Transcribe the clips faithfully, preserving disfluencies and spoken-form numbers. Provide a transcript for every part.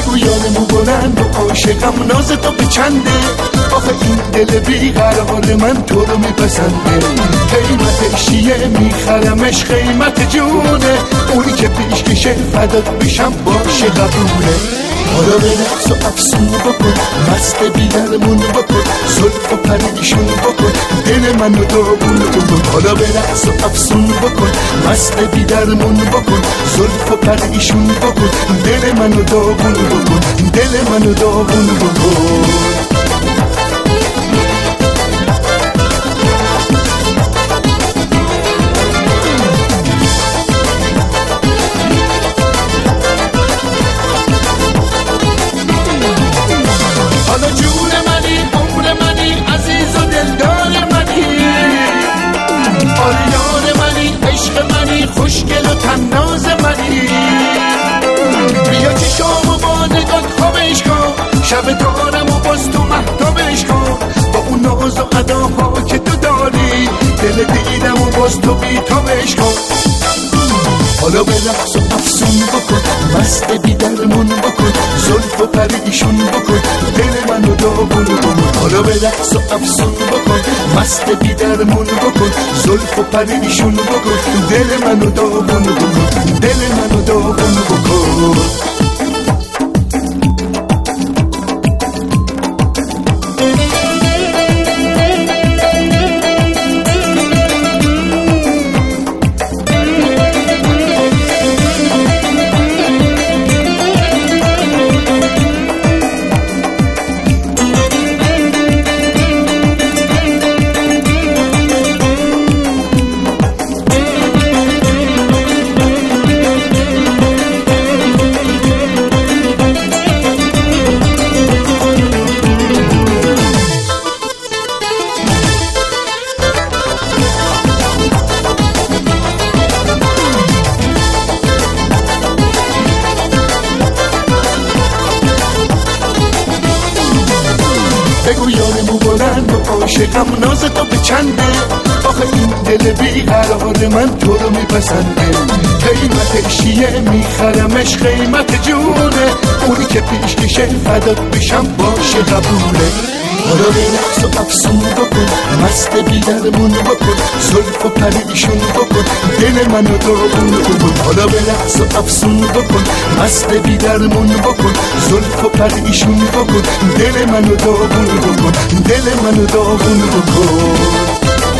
بگو یادمو بلند و عاشقم ناز تو به چنده، آخه این دل بیقرار من تو رو میپسنده. قیمتش چیه میخرمش قیمت جونه، اونی که پیش کشه فدات بشم باشه قبوله. حالا به رقص و افسون بکن، مست بیدرمون بکن، زلف و پریشون بکن، دل منو داغون بکن. حالا به رقص و افسون بکن، مست بیدرمون بکن، زلف و پریشون بکن، دل منو داغون بکن، دل منو داغون بکن. خوشگل و تناز منی، بیا چشامو با نگات خوابش کن، شب دارم و باز تو مهتابش کن، با اون ناز و اداها که تو داری، دل دیدم و باز تو بیتابش کن. حالا به رقص و افسون بکن، مست بیدرمون بکن، زلف و پریشون بکن، دل منو داغون بکن. حالا به رقص و افسون بکن، مست بیدرمون بکن، زلف و پریشون بکن، دل منو داغون بکن، دل منو داغون بکن. بگو یادمو بلند و عاشقم ناز تو به چنده، آخه این دل بیقرار من تو رو میپسنده. قیمتش چیه میخرمش قیمت جونه، اونی که پیش کشه فدات بشم باشه قبوله. حالا به رقص و افسون بکن، مست بیدرمون بکن، زلف و پریشون بکن، دل منو داغون بکن. حالا به رقص و افسون بکن، مست بیدرمون بکن، زلف و پریشون بکن، دل منو داغون بکن، دل منو داغون بکن.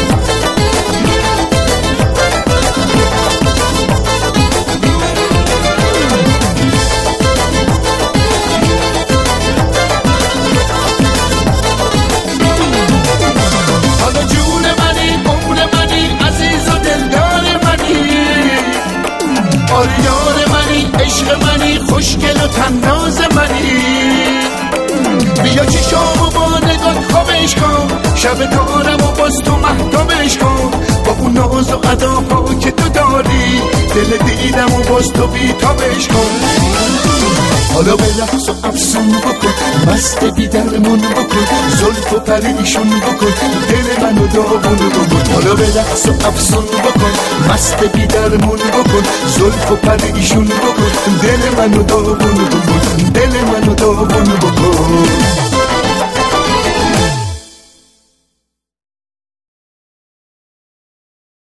یار منی، عشق منی، خوشگل و تناز منی، بیا چشامو با نگات خوابش کن، شب دارم و باز تو مهتابش کن، با اون ناز و اداها که تو داری، دل دیدم و باز تو بیتابش کن. حالا به رقص و افسون بکن، مست بیدرمون بکن، زلف و پریشون بکن، دل منو داغون بکن. حالا به رقص و افسون بکن، مست بیدرمون بکن، زلف و پریشون بکن، دل منو داغون بکن، دل منو داغون بکن.